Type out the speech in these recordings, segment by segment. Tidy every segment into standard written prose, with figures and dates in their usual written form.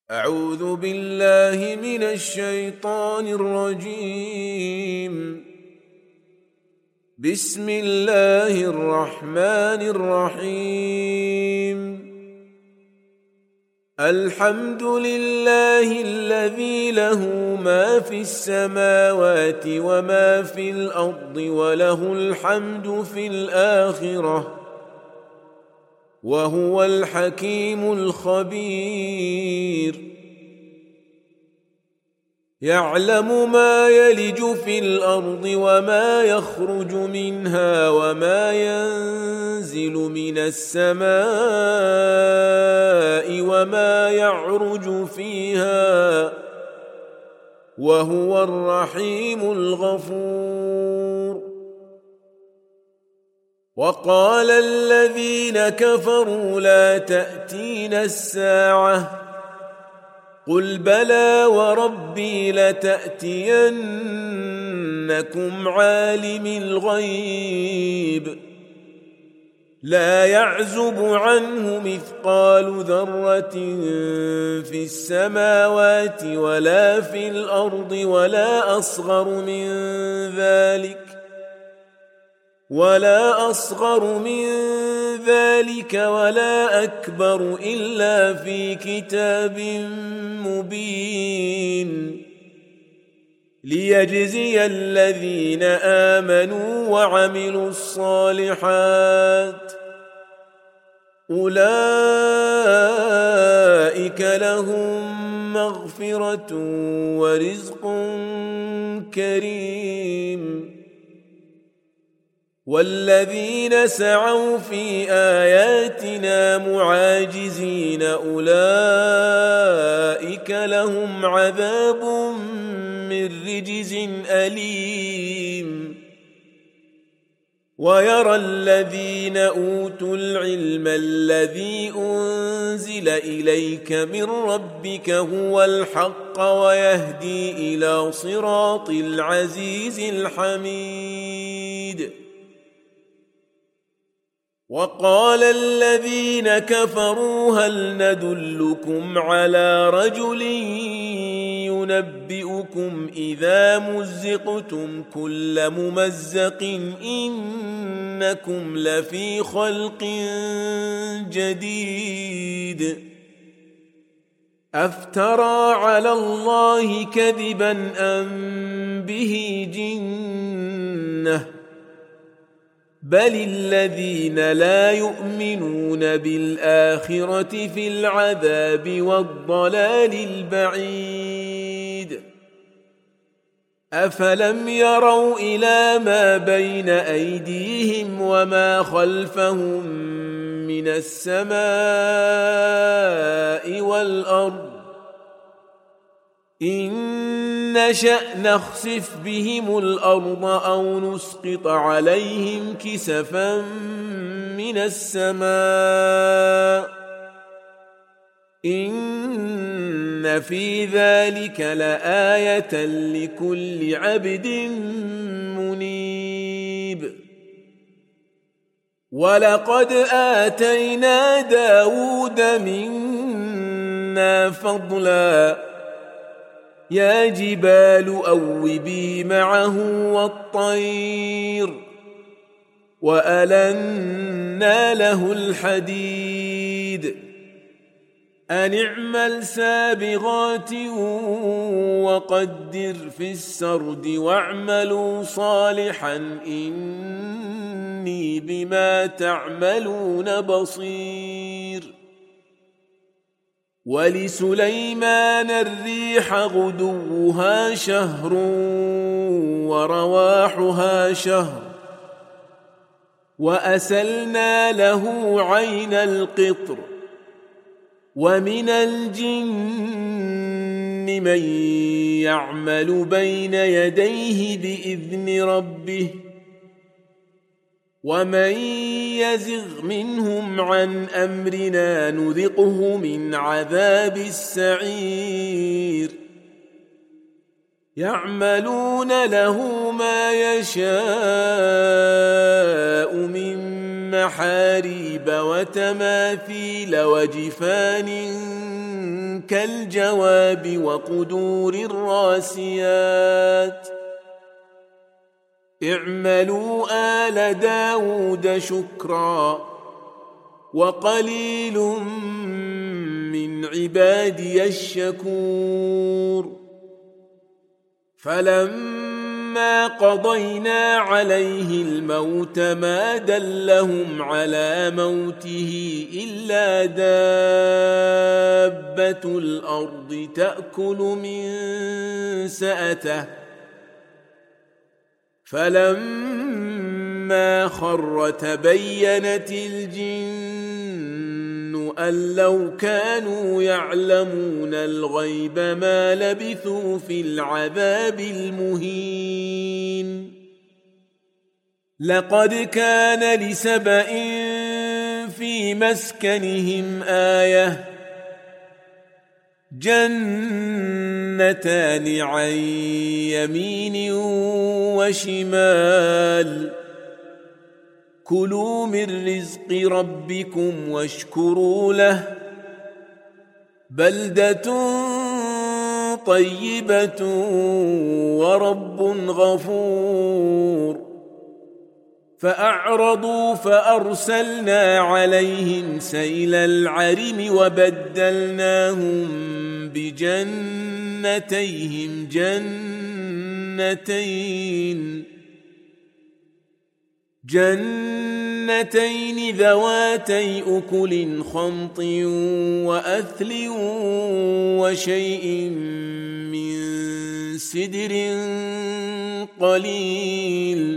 أعوذ بالله من الشيطان الرجيم. بسم الله الرحمن الرحيم. الحمد لله الذي له ما في السماوات وما في الأرض وله الحمد في الآخرة وهو الحكيم الخبير. يعلم ما يلج في الأرض وما يخرج منها وما ينزل من السماء وما يعرج فيها وهو الرحيم الغفور. وقال الذين كفروا لا تأتينا الساعة قل بلى وربي لتأتينكم عالم الغيب لا يعزب عنه مثقال ذرة في السماوات ولا في الأرض ولا أصغر من ذلك ولا أكبر إلا في كتاب مبين ليجزي الذين آمنوا وعملوا الصالحات أولئك لهم مغفرة ورزق كريم. والذين سعوا في آياتنا معاجزين أولئك لهم عذاب من رجز أليم. ويرى الذين أوتوا العلم الذي أنزل إليك من ربك هو الحق ويهدي إلى صراط العزيز الحميد. وقال الذين كفروا هل ندلكم على رجل ينبئكم إذا مزقتم كل ممزق إنكم لفي خلق جديد أفترى على الله كذبا أم به جنة بل الذين لا يؤمنون بالآخرة في العذاب والضلال البعيد. أفلم يروا إلى ما بين أيديهم وما خلفهم من السماء والأرض إن نشأ نخسف بهم الأرض أو نسقط عليهم كسفا من السماء إن في ذلك لآية لكل عبد منيب. ولقد آتينا داود منا فضلا يا جبال أوبي معه والطير وألنا له الحديد أن اعمل سابغات وقدر في السرد واعملوا صالحا إني بما تعملون بصير. ولسليمان الريح غدوها شهر ورواحها شهر وأسلنا له عين القطر ومن الجن من يعمل بين يديه بإذن ربه ومن يزغ منهم عن أمرنا نذقه من عذاب السعير. يعملون له ما يشاء من محاريب وتماثيل وجفان كالجواب وقدور الراسيات اعملوا آل داود شكرا وقليل من عبادي الشكور فلما قضينا عليه الموت ما دلهم على موته إلا دابة الأرض تأكل من سأته فلما خر تبينت الجن أن لو كانوا يعلمون الغيب ما لبثوا في العذاب المهين لقد كان لسبإ في مسكنهم آية جنتان عن يمين وشمال كلوا من رزق ربكم واشكروا له بلدة طيبة ورب غفور فأعرضوا فأرسلنا عليهم سيل العرم وبدلناهم بجنتيهم جنتين ذواتي أكل خمط وأثل وشيء من سدر قليل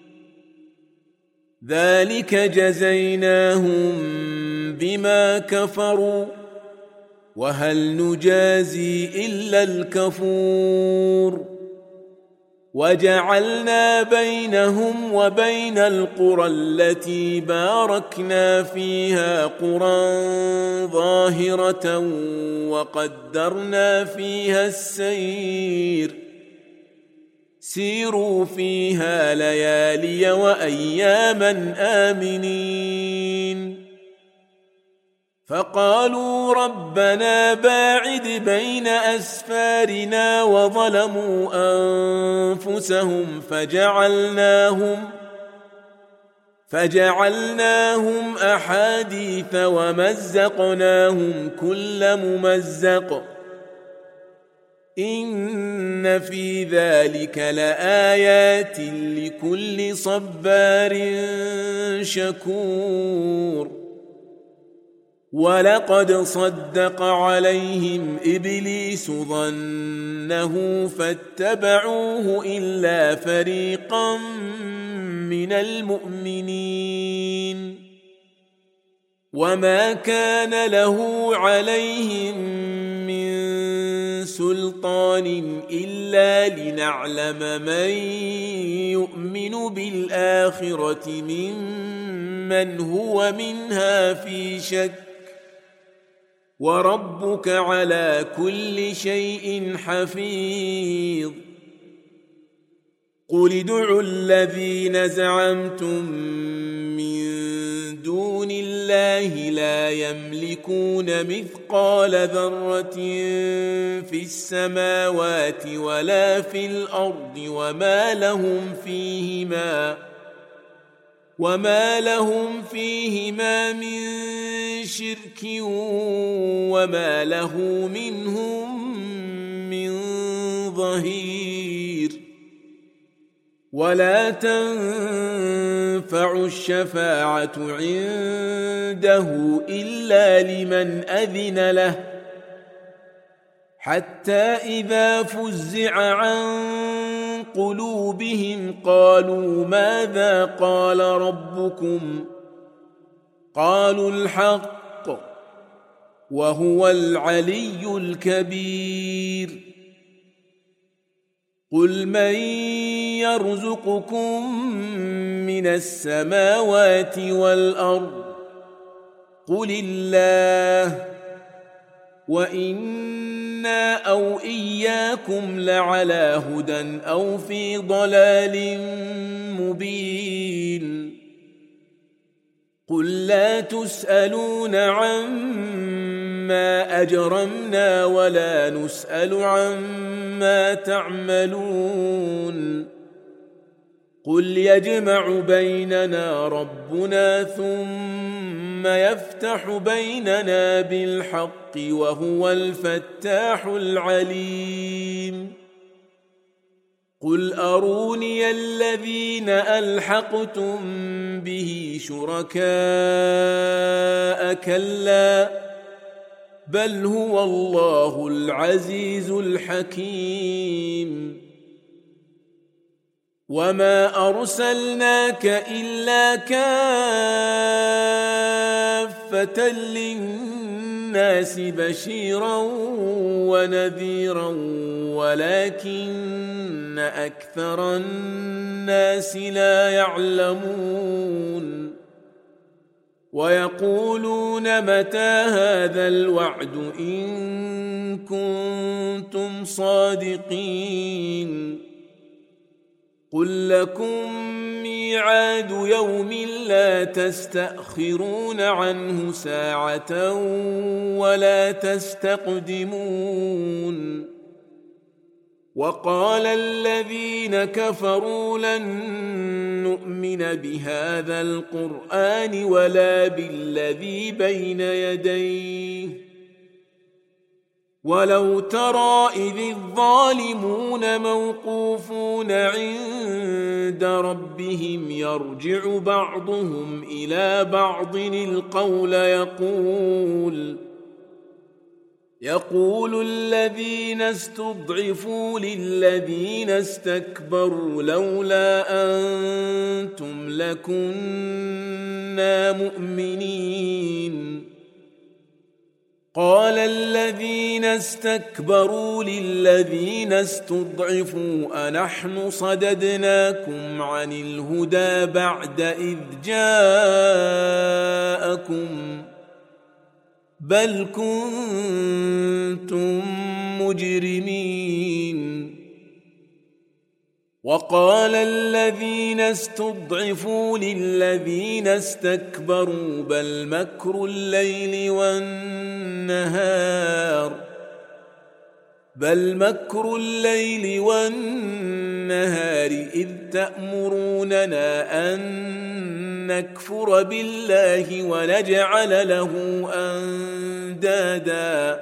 ذلك جزيناهم بما كفروا وهل نجازي إلا الكفور وجعلنا بينهم وبين القرى التي باركنا فيها قرى ظاهرة وقدرنا فيها السير سيروا فيها ليالي وأياما آمنين فقالوا ربنا باعد بين أسفارنا وظلموا أنفسهم فجعلناهم أحاديث ومزقناهم كل ممزق إن في ذلك لآيات لكل صبار شكور ولقد صدق عليهم إبليس ظنه فاتبعوه إلا فريقا من المؤمنين وما كان له عليهم من سلطان إلا لنعلم من يؤمن بالآخرة ممن هو منها في شك وربك على كل شيء حفيظ قل ادعوا الذين زعمتم من دون الله لا يملكون مثقال ذرة في السماوات ولا في الأرض وما لهم فيهما من شرك وما له منهم من ظهير ولا تنفع الشفاعة عنده إلا لمن أذن له حتى إذا فزع عن قلوبهم قالوا ماذا قال ربكم قالوا الحق وهو العلي الكبير قل من يرزقكم من السماوات والأرض قل الله وإنا أو إياكم لعلى هدى أو في ضلال مبين قل لا تسألون عما أجرمنا ولا نسأل عما تعملون قل يجمع بيننا ربنا ثم يفتح بيننا بالحق وهو الفتاح العليم قل أروني الذين ألحقتم به شركاء كلا بل هو الله العزيز الحكيم وما أرسلناك إلا كافة للناس بشيرا ونذيرا ولكن أكثر الناس لا يعلمون ويقولون متى هذا الوعد إن كنتم صادقين قل لكم ميعاد يوم لا تستأخرون عنه ساعة ولا تستقدمون وقال الذين كفروا لن نؤمن بهذا القرآن ولا بالذي بين يديه ولو ترى إذ الظالمون موقوفون عند ربهم يرجع بعضهم إلى بعض القول يقول الذين استضعفوا للذين استكبروا لولا أنتم لكنا مؤمنين قال الذين استكبروا للذين استضعفوا أنحن صددناكم عن الهدى بعد إذ جاءكم بل كنتم مجرمين وقال الذين استضعفوا للذين استكبروا بل مكر الليل والنهار إذ تأمروننا أن نكفر بالله ونجعل له أندادا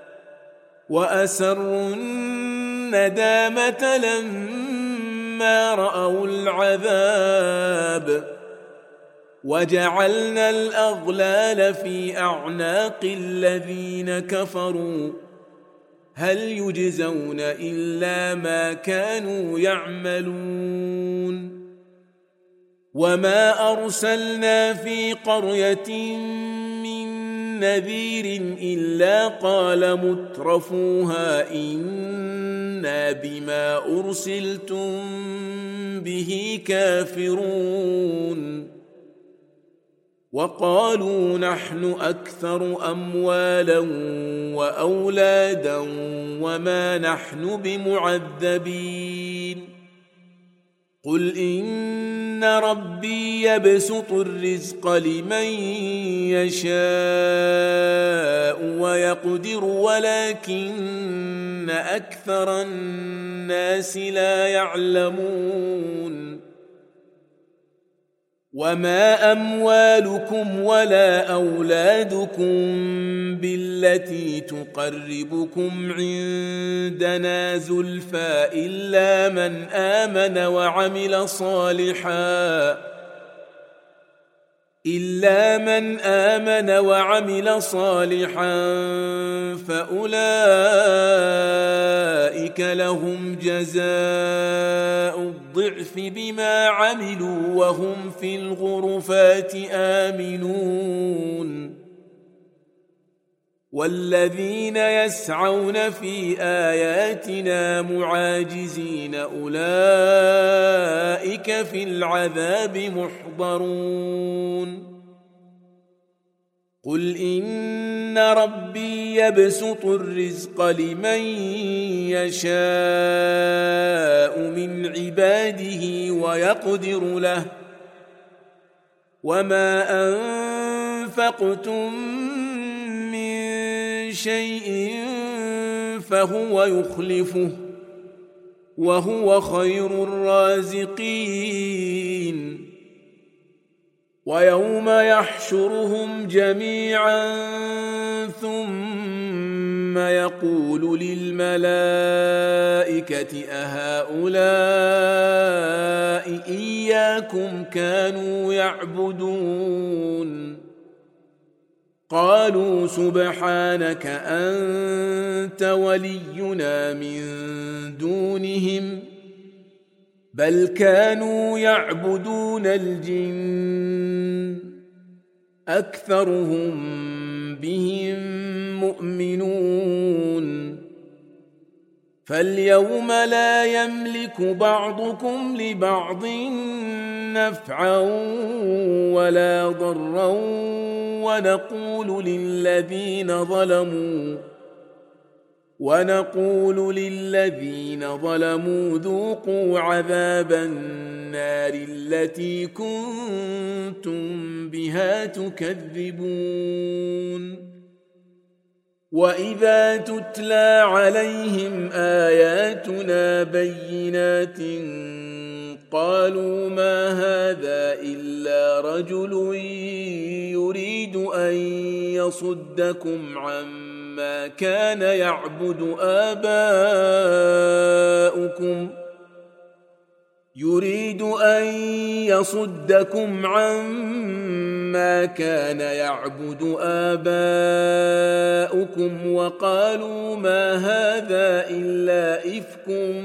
وأسروا الندامة لما رأوا العذاب وجعلنا الأغلال في أعناق الذين كفروا هل يجزون إلا ما كانوا يعملون وما أرسلنا في قرية من نذير إلا قال مترفوها إنا بما أرسلتم به كافرون وقالوا نحن أكثر أموالا وأولادا وما نحن بمعذبين قل إن ربي يبسط الرزق لمن يشاء ويقدر ولكن أكثر الناس لا يعلمون وما أموالكم ولا أولادكم بالتي تقربكم عندنا زلفى إلا من آمن وعمل صالحا فأولئك لهم جزاء الضعف بما عملوا وهم في الغرفات آمنون والذين يسعون في آياتنا معاجزين أولئك في العذاب محضرون قل إن ربي يبسط الرزق لمن يشاء من عباده ويقدر له وما أنفقتم من شيء فهو يخلفه وهو خير الرازقين ويوم يحشرهم جميعا ثم يقول للملائكة أهؤلاء إياكم كانوا يعبدون قالوا سبحانك أنت ولينا من دونهم بل كانوا يعبدون الجن أكثرهم بهم مؤمنون فاليوم لا يملك بعضكم لبعض نفعا ولا ضرا ونقول للذين ظلموا ذوقوا عذاب النار التي كنتم بها تكذبون وإذا تتلى عليهم آياتنا بينات قالوا ما هذا إلا رجل يريد أن يصدكم عما كان يعبد آباؤكم وقالوا ما هذا إلا إفك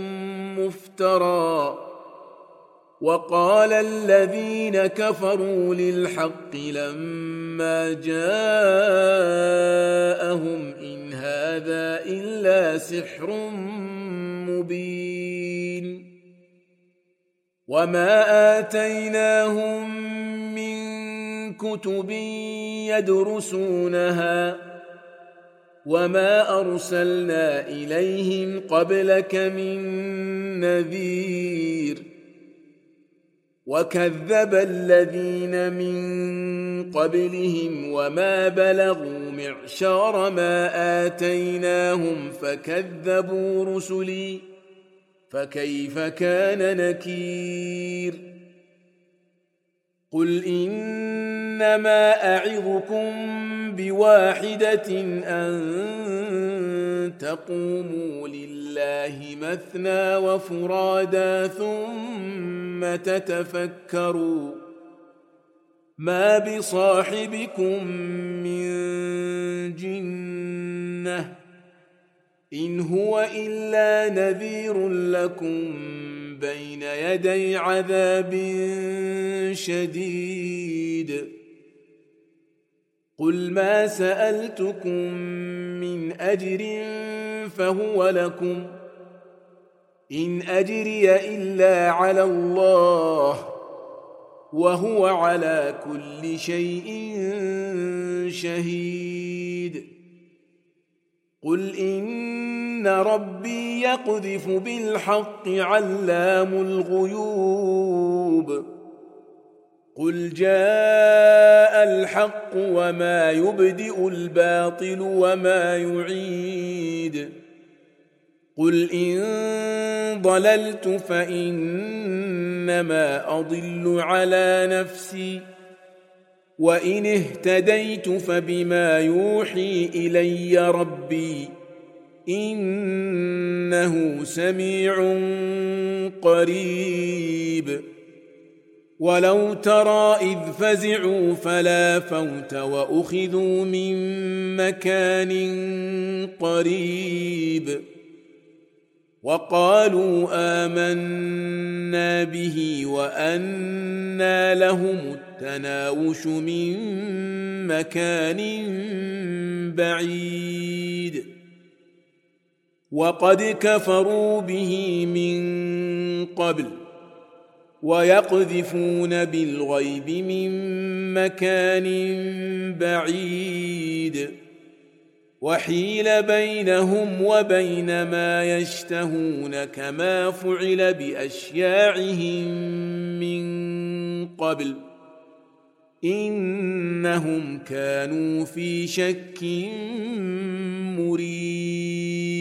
مفترى وقال الذين كفروا للحق لما جاءهم إن هذا إلا سحر مبين وما آتيناهم من كتب يدرسونها وما أرسلنا إليهم قبلك من نذير وكذب الذين من قبلهم وما بلغوا معشار ما آتيناهم فكذبوا رسلي فكيف كان نكير قل إنما أعظكم بواحدة أن تقوموا لله مثنى وفرادا ثم تتفكروا ما بصاحبكم من جنة إن هو إلا نذير لكم بين يدي عذاب شديد قل ما سألتكم من أجر فهو لكم إن أجري إلا على الله وهو على كل شيء شهيد قل إن ربي يقذف بالحق علام الغيوب قل جاء الحق وما يبدئ الباطل وما يعيد قل إن ضللت فإنما أضل على نفسي وإن اهتديت فبما يوحي إلي ربي إنه سميع قريب ولو ترى إذ فزعوا فلا فوت وأخذوا من مكان قريب وقالوا آمنا به وأنى لهم التناوش من مكان بعيد وقد كفروا به من قبل ويقذفون بالغيب من مكان بعيد وحيل بينهم وبين ما يشتهون كما فعل بأشياعهم من قبل إنهم كانوا في شك مريب